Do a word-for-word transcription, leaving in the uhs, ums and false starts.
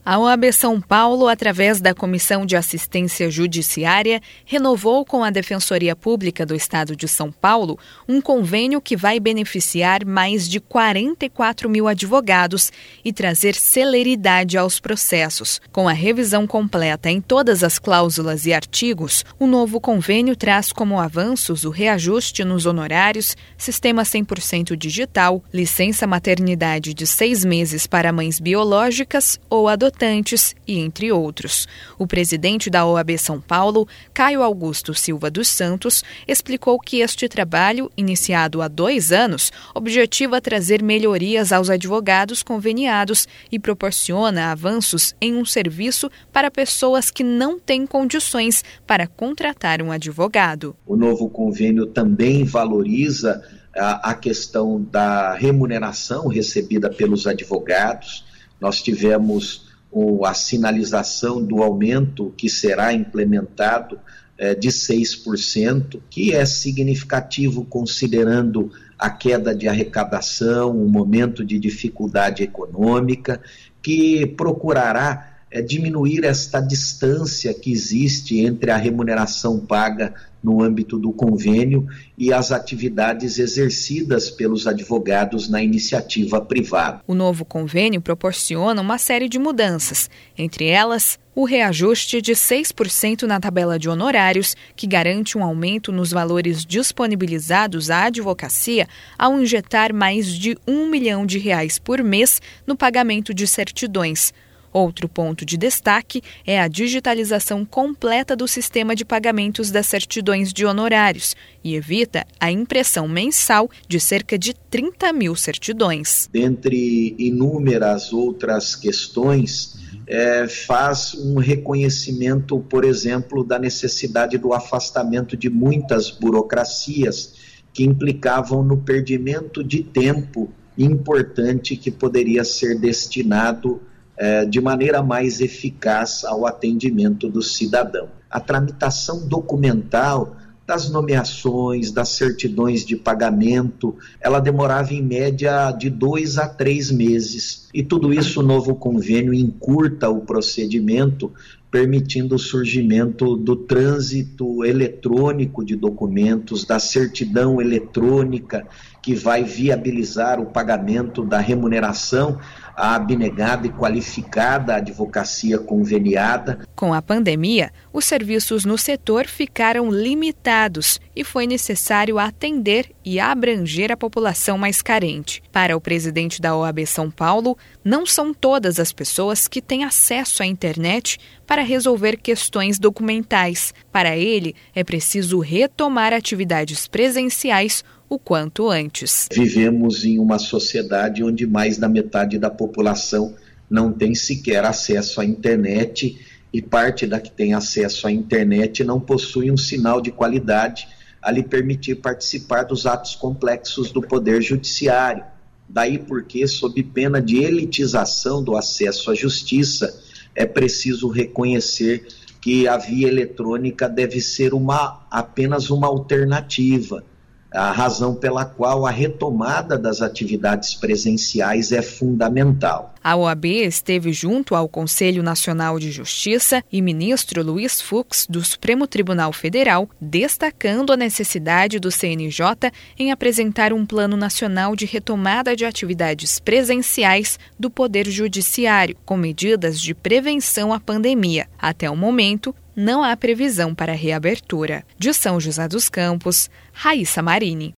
A O A B São Paulo, através da Comissão de Assistência Judiciária, renovou com a Defensoria Pública do Estado de São Paulo um convênio que vai beneficiar mais de quarenta e quatro mil advogados e trazer celeridade aos processos. Com a revisão completa em todas as cláusulas e artigos, o novo convênio traz como avanços o reajuste nos honorários, sistema cem por cento digital, licença maternidade de seis meses para mães biológicas ou adotantes, e entre outros. O presidente da O A B São Paulo, Caio Augusto Silva dos Santos, explicou que este trabalho, iniciado há dois anos, objetiva trazer melhorias aos advogados conveniados e proporciona avanços em um serviço para pessoas que não têm condições para contratar um advogado. O novo convênio também valoriza a, a questão da remuneração recebida pelos advogados. Nós tivemos a sinalização do aumento que será implementado é, de seis por cento, que é significativo considerando a queda de arrecadação, um momento de dificuldade econômica, que procurará é, diminuir esta distância que existe entre a remuneração paga no âmbito do convênio e as atividades exercidas pelos advogados na iniciativa privada. O novo convênio proporciona uma série de mudanças, entre elas o reajuste de seis por cento na tabela de honorários, que garante um aumento nos valores disponibilizados à advocacia ao injetar mais de um milhão de reais por mês no pagamento de certidões. Outro ponto de destaque é a digitalização completa do sistema de pagamentos das certidões de honorários e evita a impressão mensal de cerca de trinta mil certidões. Dentre inúmeras outras questões, é, faz um reconhecimento, por exemplo, da necessidade do afastamento de muitas burocracias que implicavam no perdimento de tempo importante que poderia ser destinado de maneira mais eficaz ao atendimento do cidadão. A tramitação documental das nomeações, das certidões de pagamento, ela demorava em média de dois a três meses. E tudo isso o novo convênio encurta o procedimento, permitindo o surgimento do trânsito eletrônico de documentos, da certidão eletrônica, que vai viabilizar o pagamento da remuneração à abnegada e qualificada advocacia conveniada. Com a pandemia, os serviços no setor ficaram limitados e foi necessário atender e abranger a população mais carente. Para o presidente da O A B São Paulo, não são todas as pessoas que têm acesso à internet para resolver questões documentais. Para ele, é preciso retomar atividades presenciais o quanto antes. Vivemos em uma sociedade onde mais da metade da população não tem sequer acesso à internet e parte da que tem acesso à internet não possui um sinal de qualidade a lhe permitir participar dos atos complexos do Poder Judiciário. Daí porque, sob pena de elitização do acesso à justiça, é preciso reconhecer que a via eletrônica deve ser uma, apenas uma alternativa, a razão pela qual a retomada das atividades presenciais é fundamental. A O A B esteve junto ao Conselho Nacional de Justiça e ministro Luiz Fux, do Supremo Tribunal Federal, destacando a necessidade do C N J em apresentar um plano nacional de retomada de atividades presenciais do Poder Judiciário, com medidas de prevenção à pandemia. Até o momento, não há previsão para a reabertura. De São José dos Campos, Raíssa Marini.